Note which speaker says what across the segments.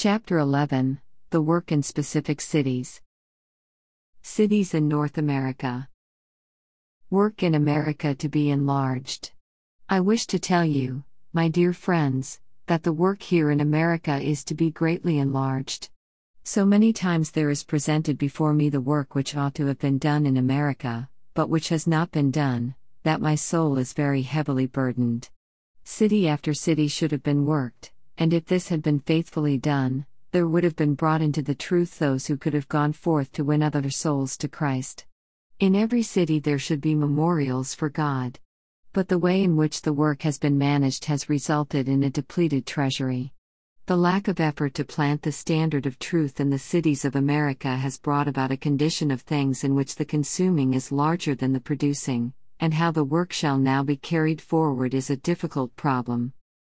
Speaker 1: Chapter 11 The Work in Specific Cities. Cities in North America. Work in America to be enlarged. I wish to tell you, my dear friends, that the work here in America is to be greatly enlarged. So many times there is presented before me the work which ought to have been done in America, but which has not been done, that my soul is very heavily burdened. City after city should have been worked, and if this had been faithfully done, there would have been brought into the truth those who could have gone forth to win other souls to Christ. In every city there should be memorials for God. But the way in which the work has been managed has resulted in a depleted treasury. The lack of effort to plant the standard of truth in the cities of America has brought about a condition of things in which the consuming is larger than the producing, and how the work shall now be carried forward is a difficult problem.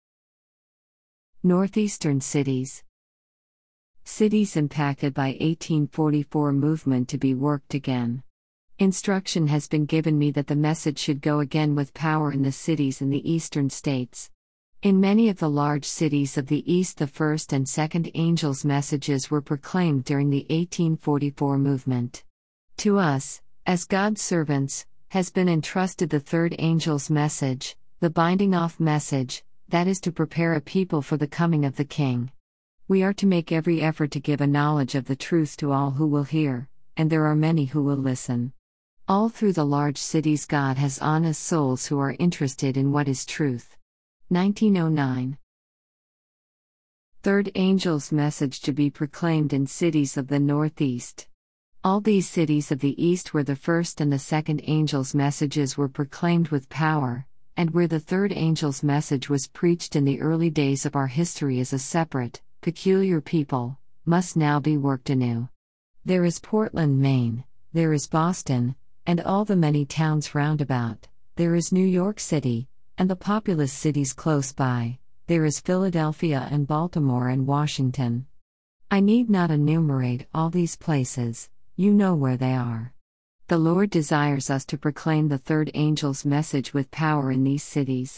Speaker 1: Northeastern cities. Cities impacted by 1844 movement to be worked again. Instruction has been given me that the message should go again with power in the cities in the eastern states. In many of the large cities of the East, the first and second angels' messages were proclaimed during the 1844 movement. To us, as God's servants, has been entrusted the third angel's message, the binding off message, that is to prepare a people for the coming of the King. We are to make every effort to give a knowledge of the truth to all who will hear, and there are many who will listen. All through the large cities God has honest souls who are interested in what is truth. 1909. Third angel's message to be proclaimed in cities of the Northeast. All these cities of the East where the first and the second angel's messages were proclaimed with power, and where the third angel's message was preached in the early days of our history as a separate, peculiar people, must now be worked anew. There is Portland, Maine, there is Boston, and all the many towns round about, there is New York City, and the populous cities close by, there is Philadelphia and Baltimore and Washington. I need not enumerate all these places, you know where they are. The Lord desires us to proclaim the third angel's message with power in these cities.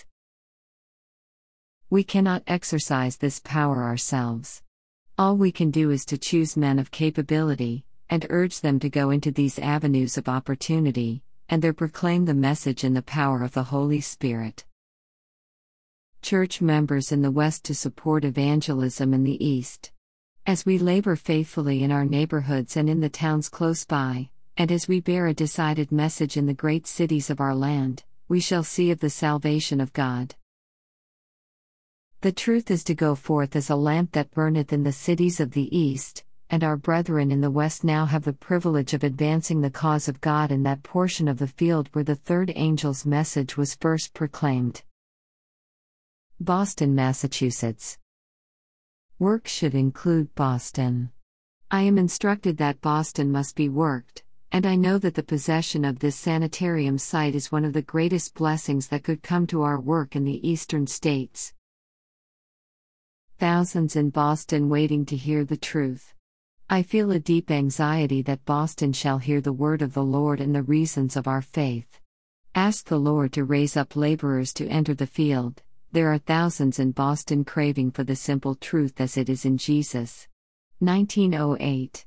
Speaker 1: We cannot exercise this power ourselves. All we can do is to choose men of capability, and urge them to go into these avenues of opportunity, and there proclaim the message in the power of the Holy Spirit. Church members in the West to support evangelism in the East. As we labor faithfully in our neighborhoods and in the towns close by, and as we bear a decided message in the great cities of our land, we shall see of the salvation of God. The truth is to go forth as a lamp that burneth in the cities of the East, and our brethren in the West now have the privilege of advancing the cause of God in that portion of the field where the third angel's message was first proclaimed. Boston, Massachusetts. Work should include Boston. I am instructed that Boston must be worked, and I know that the possession of this sanitarium site is one of the greatest blessings that could come to our work in the eastern states. Thousands in Boston waiting to hear the truth. I feel a deep anxiety that Boston shall hear the word of the Lord and the reasons of our faith. Ask the Lord to raise up laborers to enter the field. There are thousands in Boston craving for the simple truth as it is in Jesus. 1908.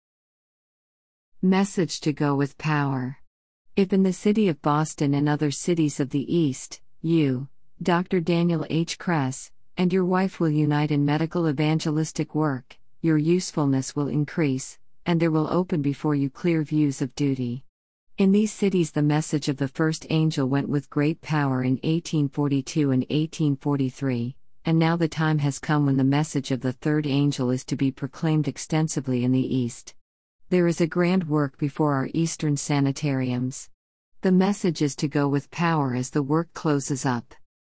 Speaker 1: Message to go with power. If in the city of Boston and other cities of the East, you, Dr. Daniel H. Kress, and your wife will unite in medical evangelistic work, your usefulness will increase, and there will open before you clear views of duty. In these cities the message of the first angel went with great power in 1842 and 1843, and now the time has come when the message of the third angel is to be proclaimed extensively in the East. There is a grand work before our eastern sanitariums. The message is to go with power as the work closes up.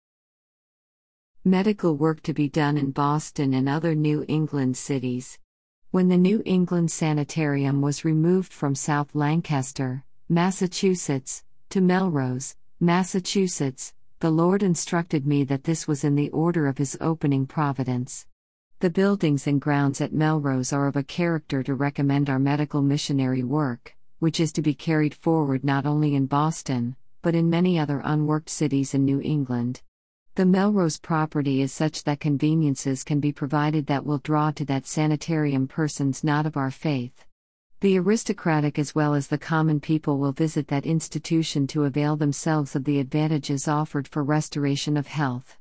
Speaker 1: Medical work to be done in Boston and other New England cities. When the New England Sanitarium was removed from South Lancaster, Massachusetts, to Melrose, Massachusetts, the Lord instructed me that this was in the order of His opening providence. The buildings and grounds at Melrose are of a character to recommend our medical missionary work, which is to be carried forward not only in Boston, but in many other unworked cities in New England. The Melrose property is such that conveniences can be provided that will draw to that sanitarium persons not of our faith. The aristocratic as well as the common people will visit that institution to avail themselves of the advantages offered for restoration of health.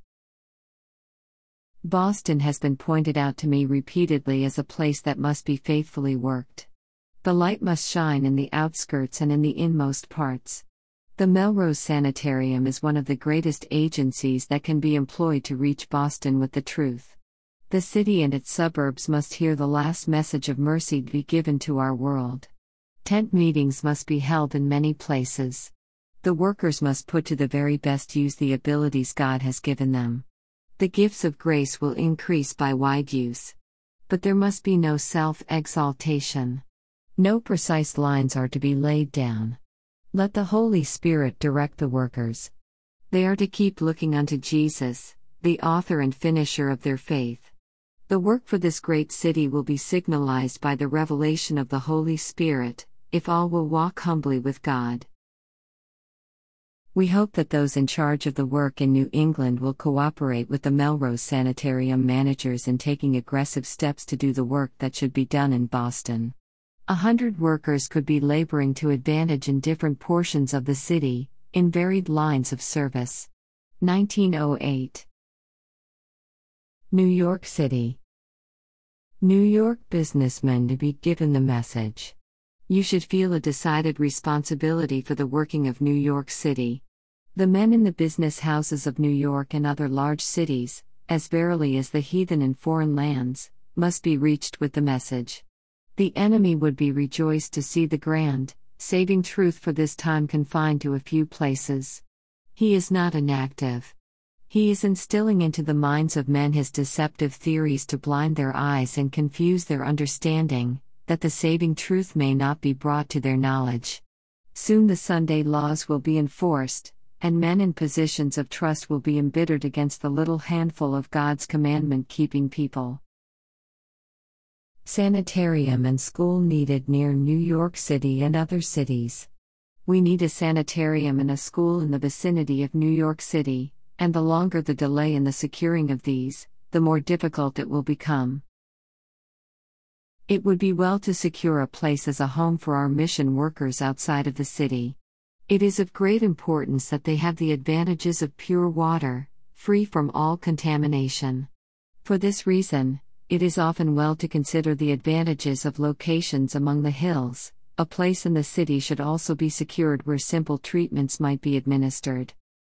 Speaker 1: Boston has been pointed out to me repeatedly as a place that must be faithfully worked. The light must shine in the outskirts and in the inmost parts. The Melrose Sanitarium is one of the greatest agencies that can be employed to reach Boston with the truth. The city and its suburbs must hear the last message of mercy be given to our world. Tent meetings must be held in many places. The workers must put to the very best use the abilities God has given them. The gifts of grace will increase by wide use. But there must be no self-exaltation. No precise lines are to be laid down. Let the Holy Spirit direct the workers. They are to keep looking unto Jesus, the author and finisher of their faith. The work for this great city will be signalized by the revelation of the Holy Spirit, if all will walk humbly with God. We hope that those in charge of the work in New England will cooperate with the Melrose Sanitarium managers in taking aggressive steps to do the work that should be done in Boston. 100 workers could be laboring to advantage in different portions of the city, in varied lines of service. 1908. New York City. New York businessmen to be given the message. You should feel a decided responsibility for the working of New York City. The men in the business houses of New York and other large cities, as verily as the heathen in foreign lands, must be reached with the message. The enemy would be rejoiced to see the grand, saving truth for this time confined to a few places. He is not inactive. He is instilling into the minds of men his deceptive theories to blind their eyes and confuse their understanding, that the saving truth may not be brought to their knowledge. Soon the Sunday laws will be enforced, and men in positions of trust will be embittered against the little handful of God's commandment-keeping people. Sanitarium and school needed near New York City and other cities. We need a sanitarium and a school in the vicinity of New York City, and the longer the delay in the securing of these, the more difficult it will become. It would be well to secure a place as a home for our mission workers outside of the city. It is of great importance that they have the advantages of pure water, free from all contamination. For this reason, it is often well to consider the advantages of locations among the hills. A place in the city should also be secured where simple treatments might be administered.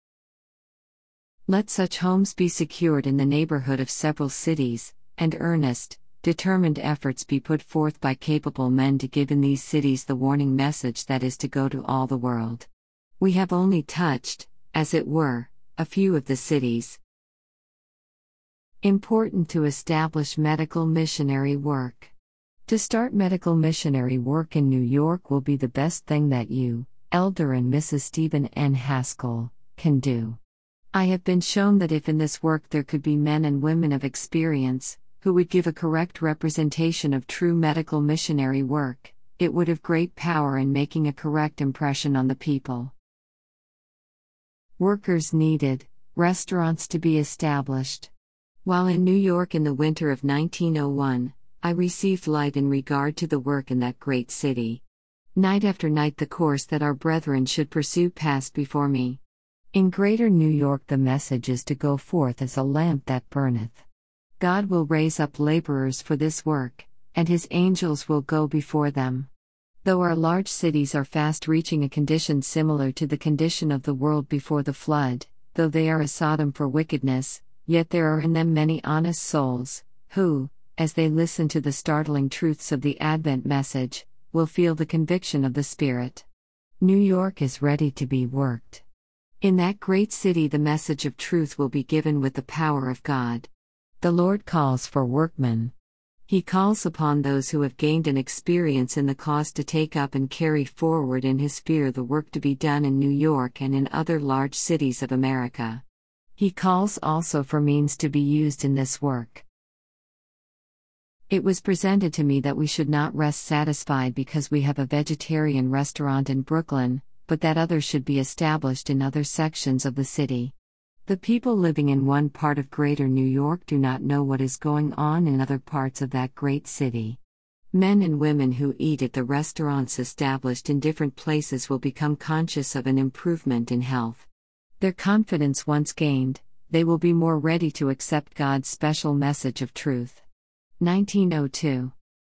Speaker 1: Let such homes be secured in the neighborhood of several cities, and earnest, determined efforts be put forth by capable men to give in these cities the warning message that is to go to all the world. We have only touched, as it were, a few of the cities. Important to establish medical missionary work. To start medical missionary work in New York will be the best thing that you, Elder and Mrs. Stephen N. Haskell, can do. I have been shown that if in this work there could be men and women of experience, who would give a correct representation of true medical missionary work, it would have great power in making a correct impression on the people. Workers needed, restaurants to be established. While in New York in the winter of 1901, I received light in regard to the work in that great city. Night after night the course that our brethren should pursue passed before me. In greater New York the message is to go forth as a lamp that burneth. God will raise up laborers for this work, and his angels will go before them. Though our large cities are fast reaching a condition similar to the condition of the world before the flood, though they are a Sodom for wickedness, yet there are in them many honest souls, who, as they listen to the startling truths of the Advent message, will feel the conviction of the Spirit. New York is ready to be worked. In that great city the message of truth will be given with the power of God. The Lord calls for workmen. He calls upon those who have gained an experience in the cause to take up and carry forward in His fear the work to be done in New York and in other large cities of America. He calls also for means to be used in this work. It was presented to me that we should not rest satisfied because we have a vegetarian restaurant in Brooklyn, but that others should be established in other sections of the city. The people living in one part of Greater New York do not know what is going on in other parts of that great city. Men and women who eat at the restaurants established in different places will become conscious of an improvement in health. Their confidence once gained, they will be more ready to accept God's special message of truth. 1902.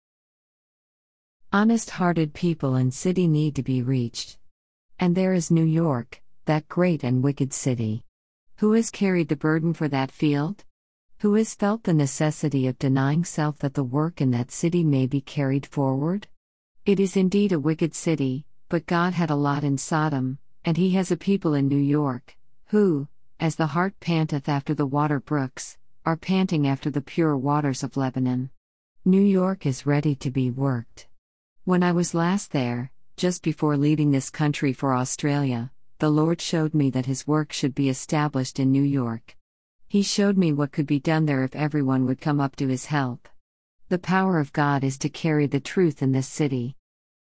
Speaker 1: Honest-hearted people and city need to be reached. And there is New York, that great and wicked city. Who has carried the burden for that field? Who has felt the necessity of denying self that the work in that city may be carried forward? It is indeed a wicked city, but God had a lot in Sodom, and He has a people in New York, who, as the hart panteth after the water brooks, are panting after the pure waters of Lebanon. New York is ready to be worked. When I was last there, just before leaving this country for Australia, the Lord showed me that His work should be established in New York. He showed me what could be done there if everyone would come up to His help. The power of God is to carry the truth in this city.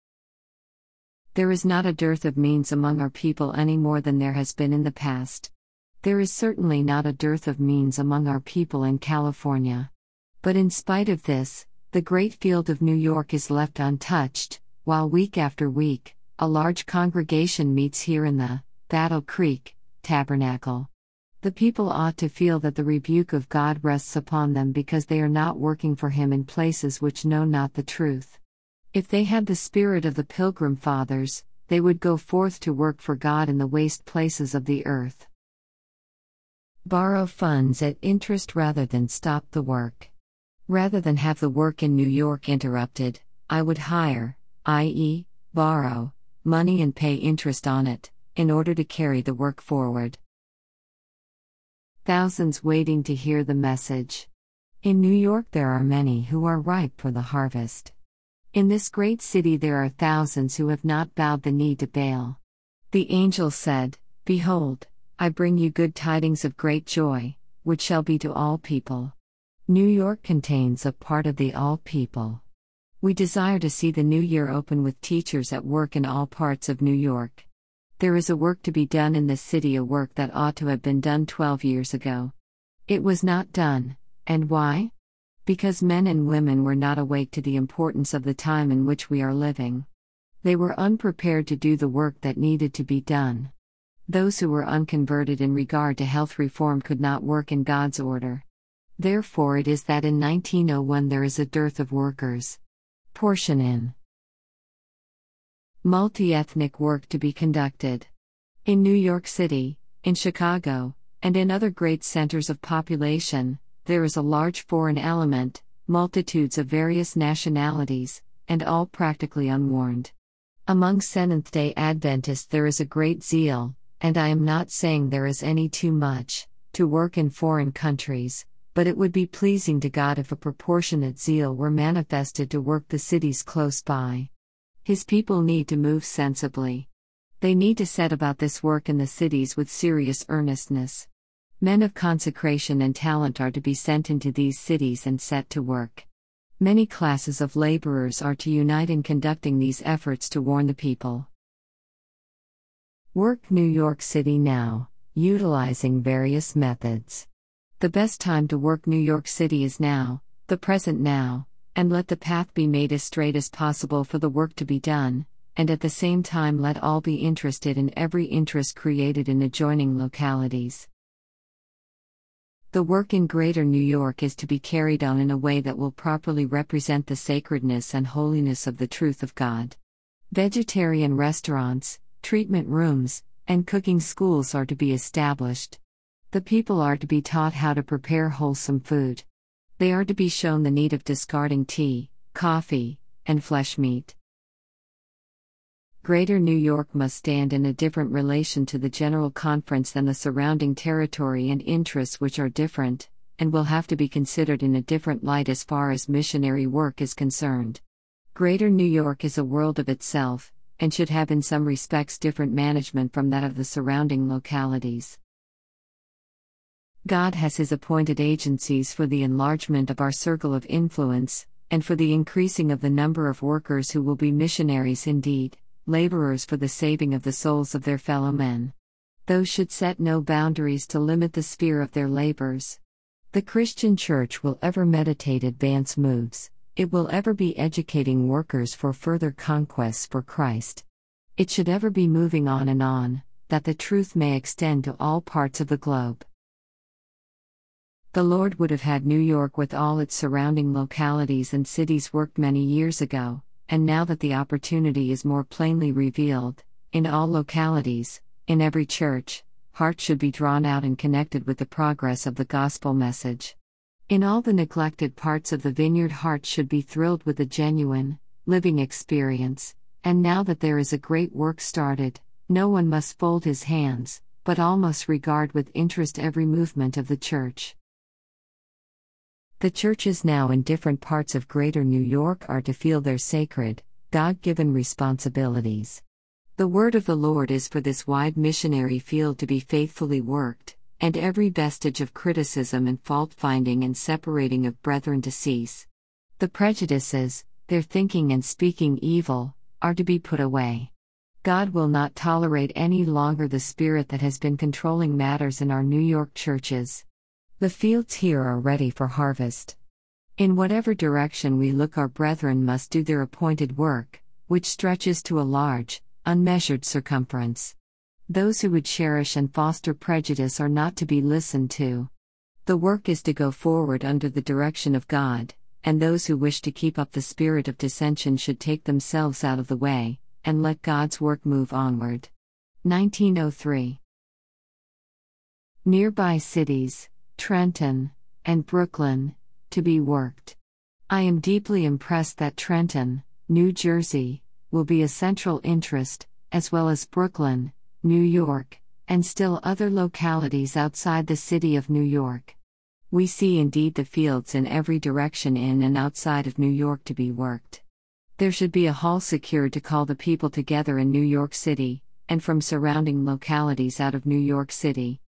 Speaker 1: There is not a dearth of means among our people any more than there has been in the past. There is certainly not a dearth of means among our people in California. But in spite of this, the great field of New York is left untouched, while week after week, a large congregation meets here in the Battle Creek Tabernacle. The people ought to feel that the rebuke of God rests upon them because they are not working for Him in places which know not the truth. If they had the spirit of the Pilgrim Fathers, they would go forth to work for God in the waste places of the earth. Borrow funds at interest rather than stop the work. Rather than have the work in New York interrupted, I would hire, i.e., borrow, money and pay interest on it, in order to carry the work forward. Thousands waiting to hear the message. In New York there are many who are ripe for the harvest. In this great city there are thousands who have not bowed the knee to Baal. The angel said, "Behold, I bring you good tidings of great joy, which shall be to all people." New York contains a part of the all people. We desire to see the new year open with teachers at work in all parts of New York. There is a work to be done in this city, a work that ought to have been done 12 years ago. It was not done, and why? Because men and women were not awake to the importance of the time in which we are living. They were unprepared to do the work that needed to be done. Those who were unconverted in regard to health reform could not work in God's order. Therefore it is that in 1901 there is a dearth of workers. Portion in multi-ethnic work to be conducted. In New York City, in Chicago, and in other great centers of population, there is a large foreign element, multitudes of various nationalities, and all practically unwarned. Among Seventh-day Adventists there is a great zeal, and I am not saying there is any too much, to work in foreign countries, but it would be pleasing to God if a proportionate zeal were manifested to work the cities close by. His people need to move sensibly. They need to set about this work in the cities with serious earnestness. Men of consecration and talent are to be sent into these cities and set to work. Many classes of laborers are to unite in conducting these efforts to warn the people. Work New York City now, utilizing various methods. The best time to work New York City is now, the present now, and let the path be made as straight as possible for the work to be done, and at the same time let all be interested in every interest created in adjoining localities. The work in Greater New York is to be carried on in a way that will properly represent the sacredness and holiness of the truth of God. Vegetarian restaurants, treatment rooms, and cooking schools are to be established. The people are to be taught how to prepare wholesome food. They are to be shown the need of discarding tea, coffee, and flesh meat. Greater New York must stand in a different relation to the General Conference than the surrounding territory and interests which are different, and will have to be considered in a different light as far as missionary work is concerned. Greater New York is a world of itself, and should have in some respects different management from that of the surrounding localities. God has His appointed agencies for the enlargement of our circle of influence, and for the increasing of the number of workers who will be missionaries indeed, laborers for the saving of the souls of their fellow men. Those should set no boundaries to limit the sphere of their labors. The Christian Church will ever meditate advance moves, it will ever be educating workers for further conquests for Christ. It should ever be moving on, that the truth may extend to all parts of the globe. The Lord would have had New York with all its surrounding localities and cities worked many years ago, and now that the opportunity is more plainly revealed, in all localities, in every church, hearts should be drawn out and connected with the progress of the gospel message. In all the neglected parts of the vineyard, hearts should be thrilled with the genuine, living experience, and now that there is a great work started, no one must fold his hands, but all must regard with interest every movement of the church. The churches now in different parts of Greater New York are to feel their sacred, God-given responsibilities. The word of the Lord is for this wide missionary field to be faithfully worked, and every vestige of criticism and fault-finding and separating of brethren to cease. The prejudices, their thinking and speaking evil, are to be put away. God will not tolerate any longer the spirit that has been controlling matters in our New York churches. The fields here are ready for harvest. In whatever direction we look, our brethren must do their appointed work, which stretches to a large, unmeasured circumference. Those who would cherish and foster prejudice are not to be listened to. The work is to go forward under the direction of God, and those who wish to keep up the spirit of dissension should take themselves out of the way, and let God's work move onward. 1903. Nearby cities, Trenton and Brooklyn, to be worked. I am deeply impressed that Trenton, New Jersey, will be a central interest, as well as Brooklyn, New York, and still other localities outside the city of New York. We see indeed the fields in every direction in and outside of New York to be worked. There should be a hall secured to call the people together in New York City, and from surrounding localities out of New York City.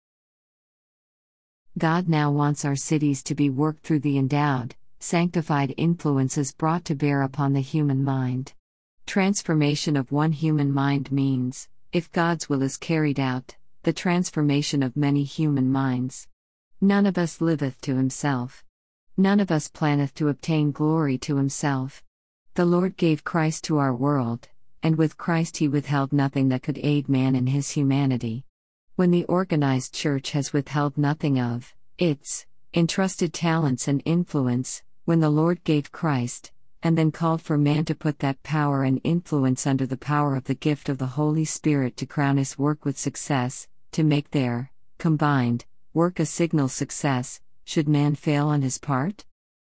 Speaker 1: God now wants our cities to be worked through the endowed, sanctified influences brought to bear upon the human mind. Transformation of one human mind means, if God's will is carried out, the transformation of many human minds. None of us liveth to himself. None of us planneth to obtain glory to himself. The Lord gave Christ to our world, and with Christ he withheld nothing that could aid man in his humanity. When the organized church has withheld nothing of its entrusted talents and influence, when the Lord gave Christ, and then called for man to put that power and influence under the power of the gift of the Holy Spirit to crown his work with success, to make their combined work a signal success, should man fail on his part?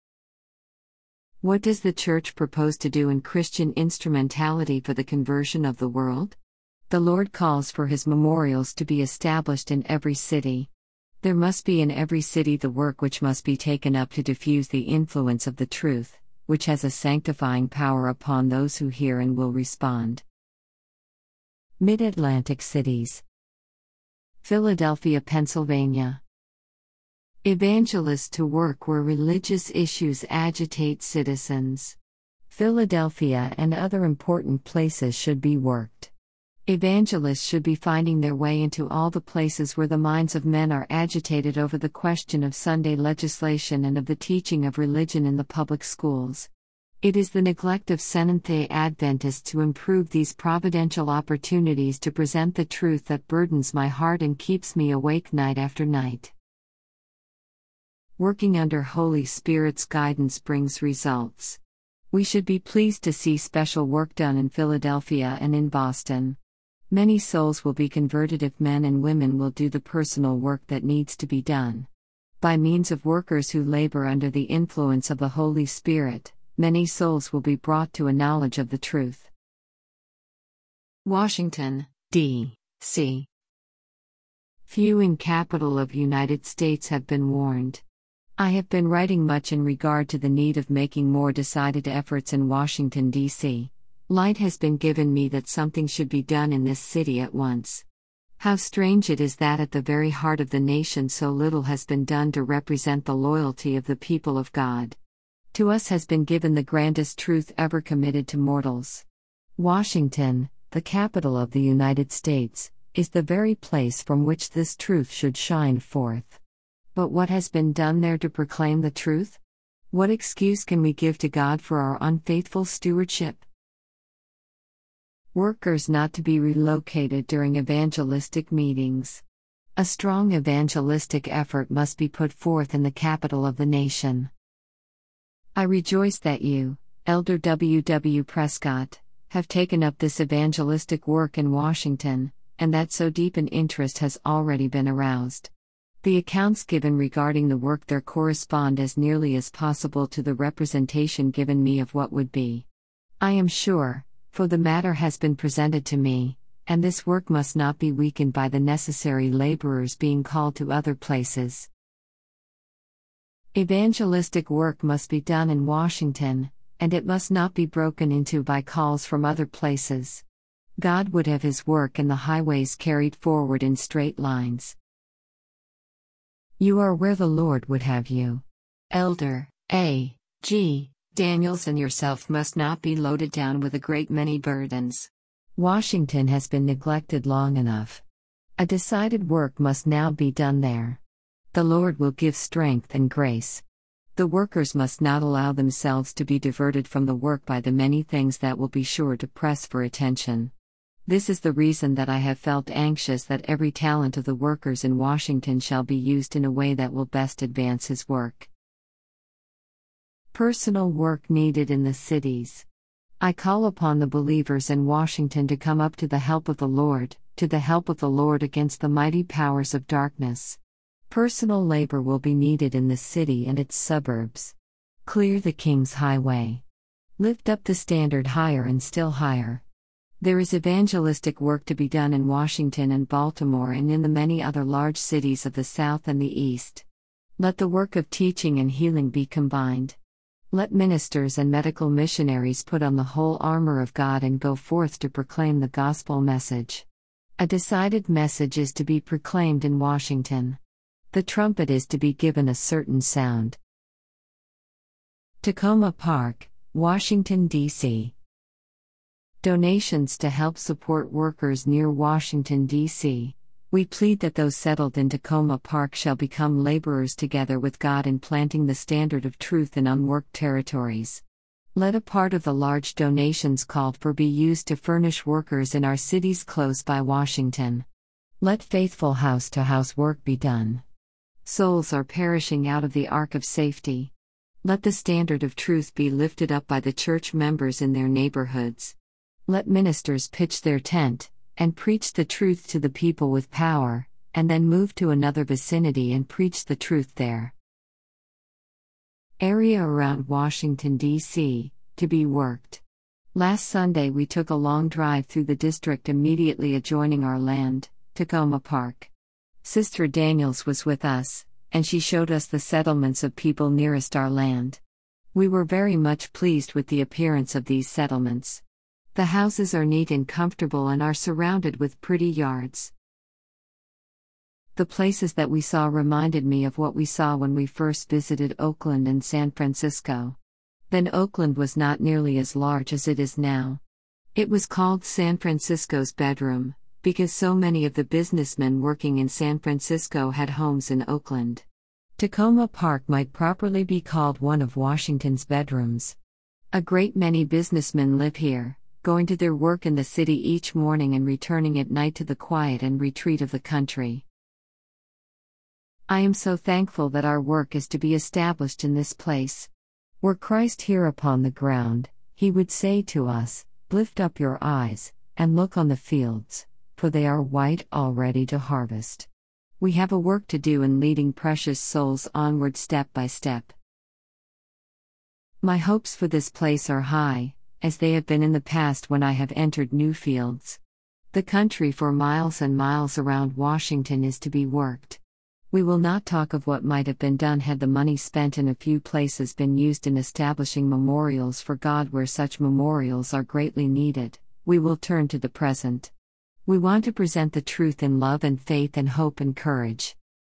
Speaker 1: What does the Church propose to do in Christian instrumentality for the conversion of the world? The Lord calls for his memorials to be established in every city. There must be in every city the work which must be taken up to diffuse the influence of the truth, which has a sanctifying power upon those who hear and will respond. Mid-Atlantic cities. Philadelphia, Pennsylvania. Evangelists to work where religious issues agitate citizens. Philadelphia and other important places should be worked. Evangelists should be finding their way into all the places where the minds of men are agitated over the question of Sunday legislation and of the teaching of religion in the public schools. It is the neglect of Seventh-day Adventists to improve these providential opportunities to present the truth that burdens my heart and keeps me awake night after night. Working under Holy Spirit's guidance brings results. We should be pleased to see special work done in Philadelphia and in Boston. Many souls will be converted if men and women will do the personal work that needs to be done. By means of workers who labor under the influence of the Holy Spirit, many souls will be brought to a knowledge of the truth. Washington, D.C. Few in capital of United States have been warned. I have been writing much in regard to the need of making more decided efforts in Washington, D.C. Light has been given me that something should be done in this city at once. How strange it is that at the very heart of the nation so little has been done to represent the loyalty of the people of God. To us has been given the grandest truth ever committed to mortals. Washington, the capital of the United States, is the very place from which this truth should shine forth. But what has been done there to proclaim the truth? What excuse can we give to God for our unfaithful stewardship? Workers not to be relocated during evangelistic meetings. A strong evangelistic effort must be put forth in the capital of the nation. I rejoice that you, Elder W. W. Prescott, have taken up this evangelistic work in Washington, and that so deep an interest has already been aroused. The accounts given regarding the work there correspond as nearly as possible to the representation given me of what would be. I am sure, for the matter has been presented to me, and this work must not be weakened by the necessary laborers being called to other places. Evangelistic work must be done in Washington, and it must not be broken into by calls from other places. God would have His work and the highways carried forward in straight lines. You are where the Lord would have you. Elder A. G. Daniels and yourself must not be loaded down with a great many burdens. Washington has been neglected long enough. A decided work must now be done there. The Lord will give strength and grace. The workers must not allow themselves to be diverted from the work by the many things that will be sure to press for attention. This is the reason that I have felt anxious that every talent of the workers in Washington shall be used in a way that will best advance His work. Personal work needed in the cities. I call upon the believers in Washington to come up to the help of the Lord, to the help of the Lord against the mighty powers of darkness. Personal labor will be needed in the city and its suburbs. Clear the King's highway. Lift up the standard higher and still higher. There is evangelistic work to be done in Washington and Baltimore and in the many other large cities of the South and the East. Let the work of teaching and healing be combined. Let ministers and medical missionaries put on the whole armor of God and go forth to proclaim the gospel message. A decided message is to be proclaimed in Washington. The trumpet is to be given a certain sound. Tacoma Park, Washington, D.C. Donations to help support workers near Washington, D.C. We plead that those settled in Tacoma Park shall become laborers together with God in planting the standard of truth in unworked territories. Let a part of the large donations called for be used to furnish workers in our cities close by Washington. Let faithful house-to-house work be done. Souls are perishing out of the ark of safety. Let the standard of truth be lifted up by the church members in their neighborhoods. Let ministers pitch their tent, and preach the truth to the people with power, and then move to another vicinity and preach the truth there. Area around Washington, D.C., to be worked. Last Sunday we took a long drive through the district immediately adjoining our land, Tacoma Park. Sister Daniels was with us, and she showed us the settlements of people nearest our land. We were very much pleased with the appearance of these settlements. The houses are neat and comfortable and are surrounded with pretty yards. The places that we saw reminded me of what we saw when we first visited Oakland and San Francisco. Then Oakland was not nearly as large as it is now. It was called San Francisco's bedroom, because so many of the businessmen working in San Francisco had homes in Oakland. Tacoma Park might properly be called one of Washington's bedrooms. A great many businessmen live here, going to their work in the city each morning and returning at night to the quiet and retreat of the country. I am so thankful that our work is to be established in this place. Were Christ here upon the ground, He would say to us, "Lift up your eyes, and look on the fields, for they are white already to harvest." We have a work to do in leading precious souls onward step by step. My hopes for this place are high, as they have been in the past when I have entered new fields. The country for miles and miles around Washington is to be worked. We will not talk of what might have been done had the money spent in a few places been used in establishing memorials for God where such memorials are greatly needed. We will turn to the present. We want to present the truth in love and faith and hope and courage.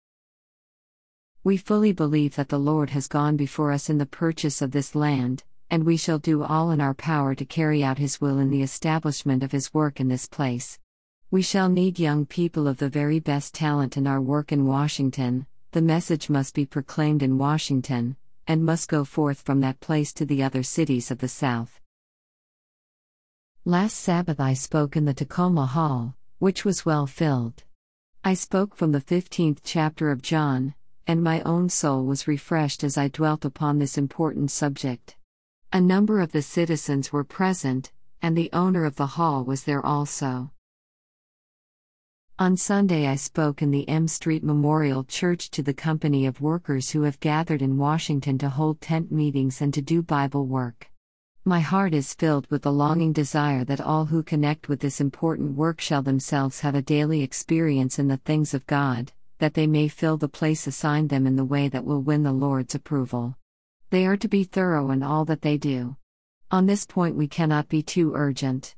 Speaker 1: We fully believe that the Lord has gone before us in the purchase of this land, and we shall do all in our power to carry out His will in the establishment of His work in this place. We shall need young people of the very best talent in our work in Washington. The message must be proclaimed in Washington, and must go forth from that place to the other cities of the South. Last Sabbath I spoke in the Tacoma Hall, which was well filled. I spoke from the 15th chapter of John, and my own soul was refreshed as I dwelt upon this important subject. A number of the citizens were present, and the owner of the hall was there also. On Sunday I spoke in the M Street Memorial Church to the company of workers who have gathered in Washington to hold tent meetings and to do Bible work. My heart is filled with the longing desire that all who connect with this important work shall themselves have a daily experience in the things of God, that they may fill the place assigned them in the way that will win the Lord's approval. They are to be thorough in all that they do. On this point we cannot be too urgent.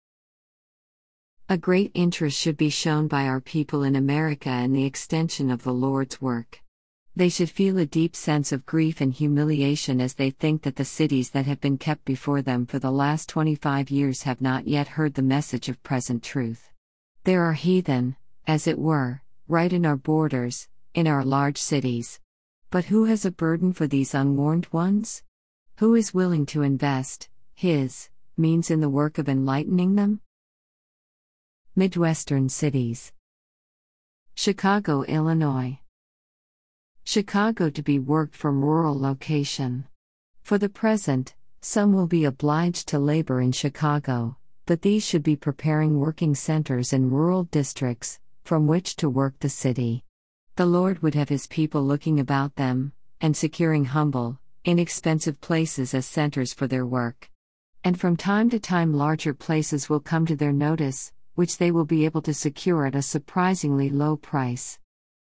Speaker 1: A great interest should be shown by our people in America in the extension of the Lord's work. They should feel a deep sense of grief and humiliation as they think that the cities that have been kept before them for the last 25 years have not yet heard the message of present truth. There are heathen, as it were, right in our borders, in our large cities. But who has a burden for these unwarned ones? Who is willing to invest his means in the work of enlightening them? Midwestern cities. Chicago, Illinois. Chicago to be worked from rural location. For the present, some will be obliged to labor in Chicago, but these should be preparing working centers in rural districts, from which to work the city. The Lord would have His people looking about them, and securing humble, inexpensive places as centers for their work. And from time to time larger places will come to their notice, which they will be able to secure at a surprisingly low price.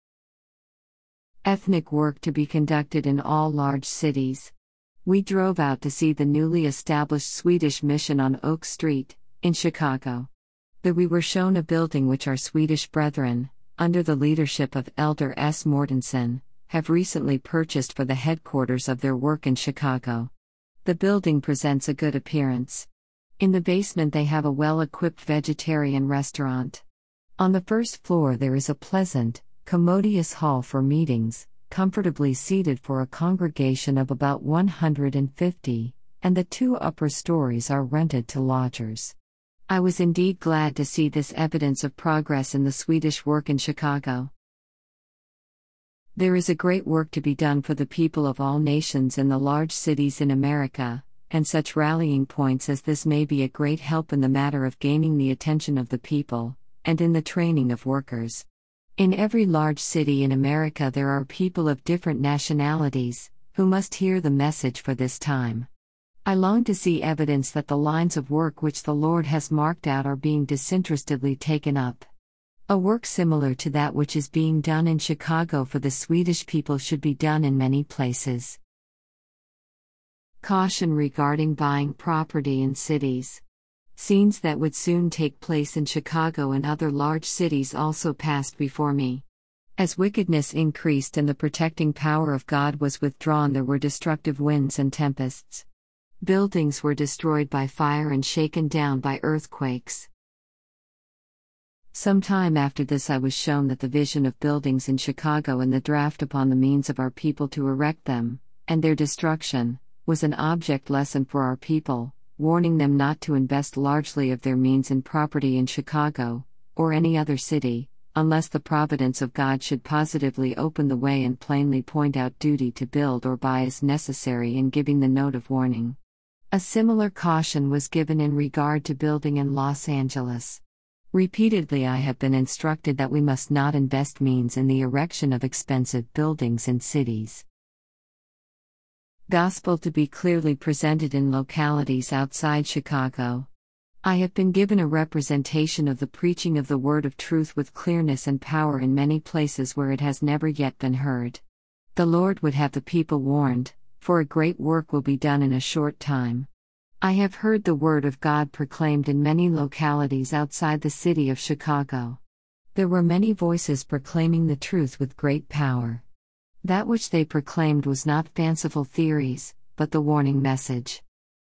Speaker 1: Ethnic work to be conducted in all large cities. We drove out to see the newly established Swedish mission on Oak Street, in Chicago. There we were shown a building which our Swedish brethren, under the leadership of Elder S. Mortensen, have recently purchased for the headquarters of their work in Chicago. The building presents a good appearance. In the basement they have a well-equipped vegetarian restaurant. On the first floor there is a pleasant, commodious hall for meetings, comfortably seated for a congregation of about 150, and the 2 upper stories are rented to lodgers. I was indeed glad to see this evidence of progress in the Swedish work in Chicago. There is a great work to be done for the people of all nations in the large cities in America, and such rallying points as this may be a great help in the matter of gaining the attention of the people, and in the training of workers. In every large city in America there are people of different nationalities, who must hear the message for this time. I long to see evidence that the lines of work which the Lord has marked out are being disinterestedly taken up. A work similar to that which is being done in Chicago for the Swedish people should be done in many places. Caution regarding buying property in cities. Scenes that would soon take place in Chicago and other large cities also passed before me. As wickedness increased and the protecting power of God was withdrawn, there were destructive winds and tempests. Buildings were destroyed by fire and shaken down by earthquakes. Some time after this I was shown that the vision of buildings in Chicago and the draft upon the means of our people to erect them, and their destruction, was an object lesson for our people, warning them not to invest largely of their means in property in Chicago, or any other city, unless the providence of God should positively open the way and plainly point out duty to build or buy as necessary in giving the note of warning. A similar caution was given in regard to building in Los Angeles. Repeatedly I have been instructed that we must not invest means in the erection of expensive buildings in cities. Gospel to be clearly presented in localities outside Chicago. I have been given a representation of the preaching of the word of truth with clearness and power in many places where it has never yet been heard. The Lord would have the people warned, for a great work will be done in a short time. I have heard the word of God proclaimed in many localities outside the city of Chicago. There were many voices proclaiming the truth with great power. That which they proclaimed was not fanciful theories, but the warning message.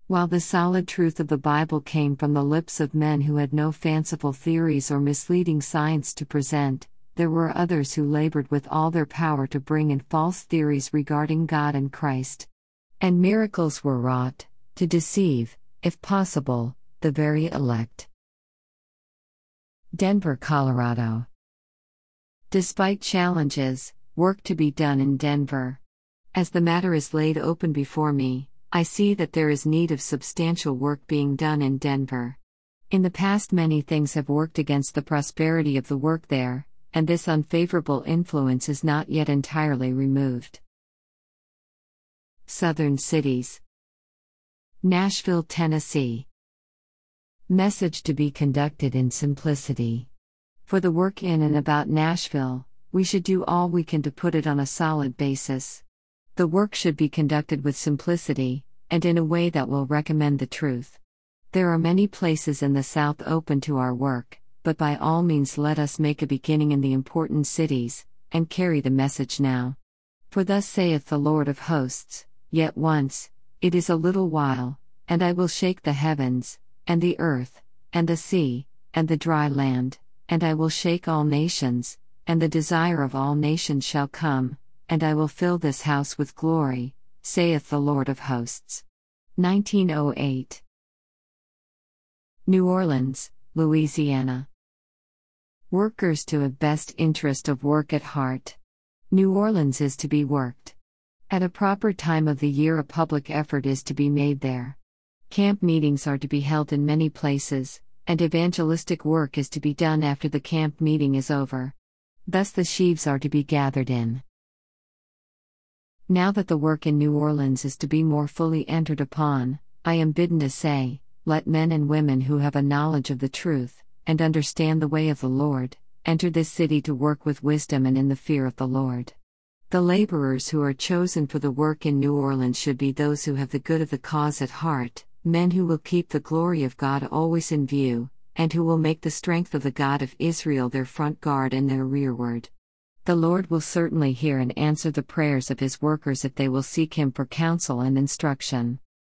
Speaker 1: While the solid truth of the Bible came from the lips of men who had no fanciful theories or misleading science to present, there were others who labored with all their power to bring in false theories regarding God and Christ. And miracles were wrought, to deceive, if possible, the very elect. Denver, Colorado. Despite challenges, work to be done in Denver. As the matter is laid open before me, I see that there is need of substantial work being done in Denver. In the past, many things have worked against the prosperity of the work there, and this unfavorable influence is not yet entirely removed. Southern cities. Nashville, Tennessee. Message to be conducted in simplicity. For the work in and about Nashville, we should do all we can to put it on a solid basis. The work should be conducted with simplicity, and in a way that will recommend the truth. There are many places in the South open to our work, but by all means let us make a beginning in the important cities, and carry the message now. For thus saith the Lord of hosts, yet once, it is a little while, and I will shake the heavens, and the earth, and the sea, and the dry land, and I will shake all nations, and the desire of all nations shall come, and I will fill this house with glory, saith the Lord of hosts. 1908. New Orleans, Louisiana. Workers to have best interest of work at heart. New Orleans is to be worked. At a proper time of the year, a public effort is to be made there. Camp meetings are to be held in many places, and evangelistic work is to be done after the camp meeting is over. Thus the sheaves are to be gathered in. Now that the work in New Orleans is to be more fully entered upon, I am bidden to say, let men and women who have a knowledge of the truth, and understand the way of the Lord, enter this city to work with wisdom and in the fear of the Lord. The laborers who are chosen for the work in New Orleans should be those who have the good of the cause at heart, men who will keep the glory of God always in view, and who will make the strength of the God of Israel their front guard and their rearward. The Lord will certainly hear and answer the prayers of His workers if they will seek Him for counsel and instruction.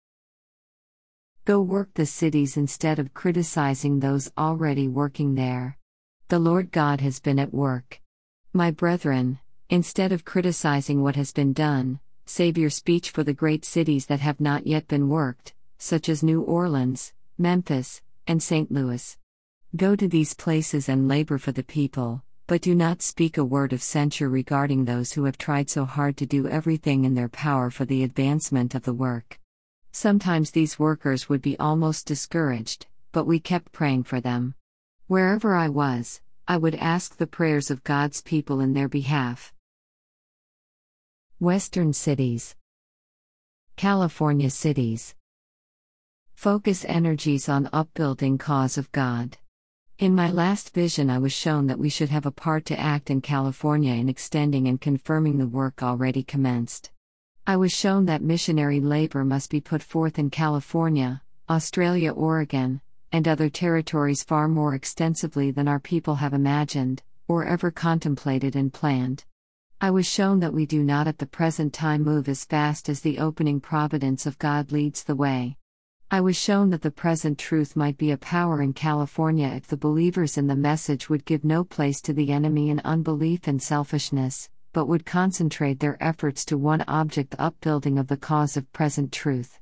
Speaker 1: Go work the cities instead of criticizing those already working there. The Lord God has been at work. My brethren, instead of criticizing what has been done, save your speech for the great cities that have not yet been worked, such as New Orleans, Memphis, and St. Louis. Go to these places and labor for the people, but do not speak a word of censure regarding those who have tried so hard to do everything in their power for the advancement of the work. Sometimes these workers would be almost discouraged, but we kept praying for them. Wherever I was, I would ask the prayers of God's people in their behalf. Western cities. California cities. Focus energies on upbuilding cause of God. In my last vision, I was shown that we should have a part to act in California in extending and confirming the work already commenced. I was shown that missionary labor must be put forth in California, Australia, Oregon, and other territories far more extensively than our people have imagined, or ever contemplated and planned. I was shown that we do not at the present time move as fast as the opening providence of God leads the way. I was shown that the present truth might be a power in California if the believers in the message would give no place to the enemy in unbelief and selfishness, but would concentrate their efforts to one object, the upbuilding of the cause of present truth.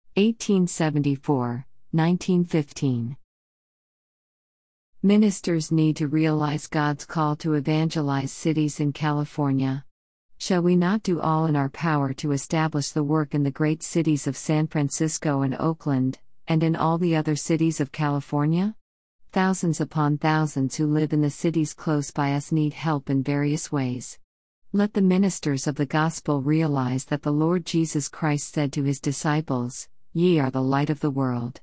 Speaker 1: 1874, 1915. Ministers need to realize God's call to evangelize cities in California. Shall we not do all in our power to establish the work in the great cities of San Francisco and Oakland, and in all the other cities of California? Thousands upon thousands who live in the cities close by us need help in various ways. Let the ministers of the gospel realize that the Lord Jesus Christ said to His disciples, "Ye are the light of the world."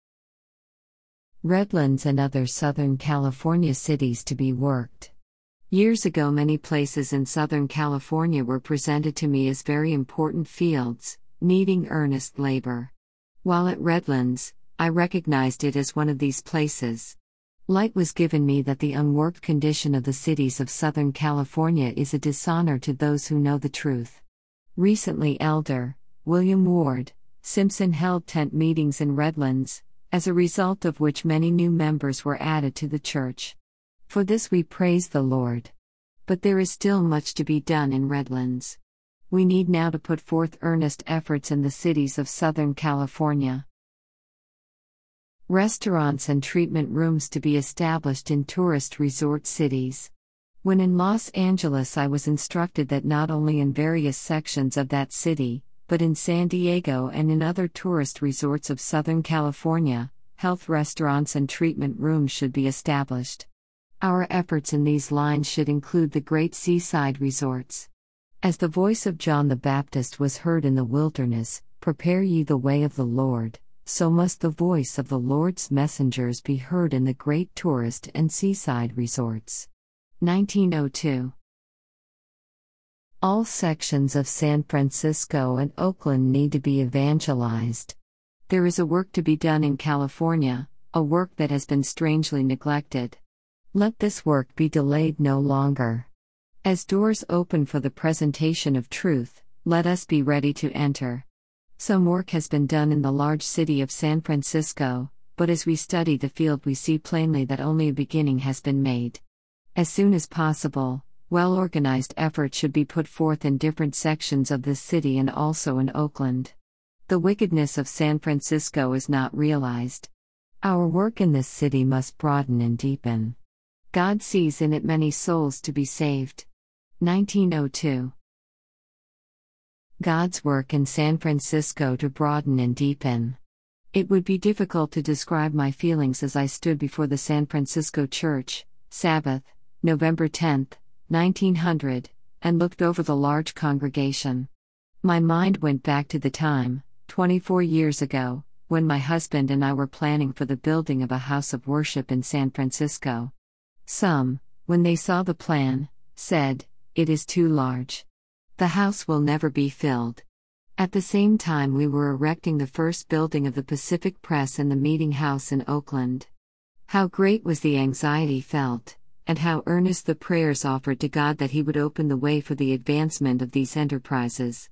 Speaker 1: Redlands and other Southern California cities to be worked. Years ago, many places in Southern California were presented to me as very important fields, needing earnest labor. While at Redlands, I recognized it as one of these places. Light was given me that the unworked condition of the cities of Southern California is a dishonor to those who know the truth. Recently, Elder William Ward, Simpson held tent meetings in Redlands, as a result of which many new members were added to the church. For this we praise the Lord. But there is still much to be done in Redlands. We need now to put forth earnest efforts in the cities of Southern California. Restaurants and treatment rooms to be established in tourist resort cities. When in Los Angeles, I was instructed that not only in various sections of that city, but in San Diego and in other tourist resorts of Southern California, health restaurants and treatment rooms should be established. Our efforts in these lines should include the great seaside resorts. As the voice of John the Baptist was heard in the wilderness, "Prepare ye the way of the Lord," so must the voice of the Lord's messengers be heard in the great tourist and seaside resorts. 1902. All sections of San Francisco and Oakland need to be evangelized. There is a work to be done in California, a work that has been strangely neglected. Let this work be delayed no longer. As doors open for the presentation of truth, let us be ready to enter. Some work has been done in the large city of San Francisco, but as we study the field, we see plainly that only a beginning has been made. As soon as possible, well-organized effort should be put forth in different sections of this city and also in Oakland. The wickedness of San Francisco is not realized. Our work in this city must broaden and deepen. God sees in it many souls to be saved. 1902. God's work in San Francisco to broaden and deepen. It would be difficult to describe my feelings as I stood before the San Francisco church, Sabbath, November 10, 1900, and looked over the large congregation. My mind went back to the time, 24 years ago, when my husband and I were planning for the building of a house of worship in San Francisco. Some, when they saw the plan, said, "It is too large. The house will never be filled." At the same time, we were erecting the first building of the Pacific Press and the Meeting House in Oakland. How great was the anxiety felt, and how earnest the prayers offered to God that He would open the way for the advancement of these enterprises.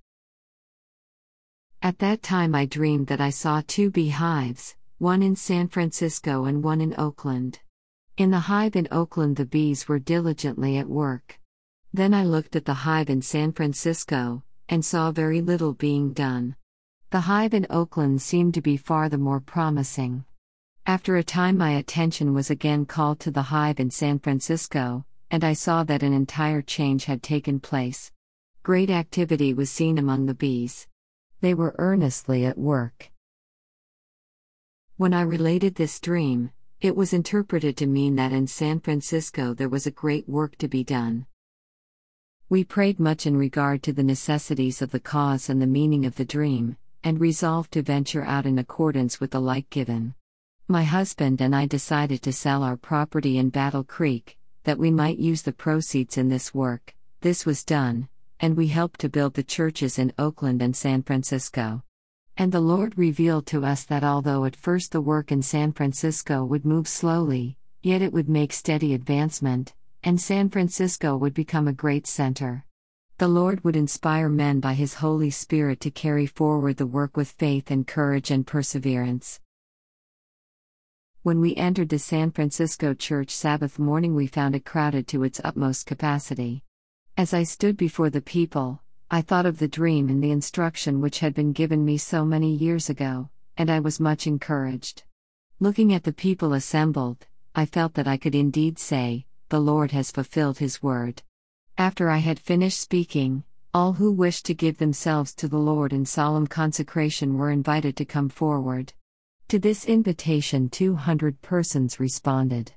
Speaker 1: At that time I dreamed that I saw 2 beehives, one in San Francisco and one in Oakland. In the hive in Oakland the bees were diligently at work. Then I looked at the hive in San Francisco, and saw very little being done. The hive in Oakland seemed to be far the more promising. After a time my attention was again called to the hive in San Francisco, and I saw that an entire change had taken place. Great activity was seen among the bees. They were earnestly at work. When I related this dream, it was interpreted to mean that in San Francisco there was a great work to be done. We prayed much in regard to the necessities of the cause and the meaning of the dream, and resolved to venture out in accordance with the light given. My husband and I decided to sell our property in Battle Creek, that we might use the proceeds in this work. This was done, and we helped to build the churches in Oakland and San Francisco. And the Lord revealed to us that although at first the work in San Francisco would move slowly, yet it would make steady advancement, and San Francisco would become a great center. The Lord would inspire men by His Holy Spirit to carry forward the work with faith and courage and perseverance. When we entered the San Francisco church Sabbath morning, we found it crowded to its utmost capacity. As I stood before the people, I thought of the dream and the instruction which had been given me so many years ago, and I was much encouraged. Looking at the people assembled, I felt that I could indeed say, "The Lord has fulfilled His word." After I had finished speaking, all who wished to give themselves to the Lord in solemn consecration were invited to come forward. To this invitation 200 persons responded.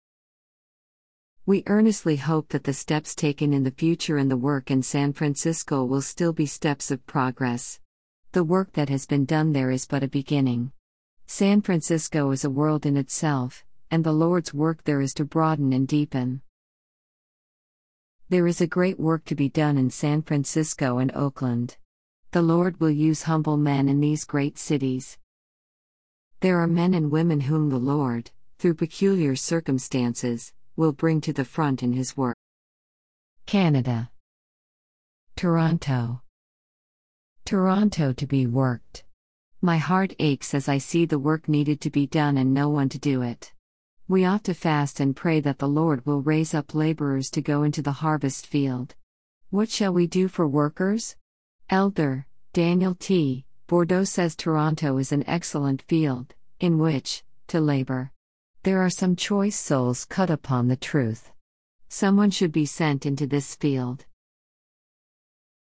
Speaker 1: We earnestly hope that the steps taken in the future in the work in San Francisco will still be steps of progress. The work that has been done there is but a beginning. San Francisco is a world in itself, and the Lord's work there is to broaden and deepen. There is a great work to be done in San Francisco and Oakland. The Lord will use humble men in these great cities. There are men and women whom the Lord, through peculiar circumstances, will bring to the front in His work. Canada. Toronto. Toronto to be worked. My heart aches as I see the work needed to be done and no one to do it. We ought to fast and pray that the Lord will raise up laborers to go into the harvest field. What shall we do for workers? Elder Daniel T. Bordeaux says Toronto is an excellent field, in which to labor. There are some choice souls cut upon the truth. Someone should be sent into this field.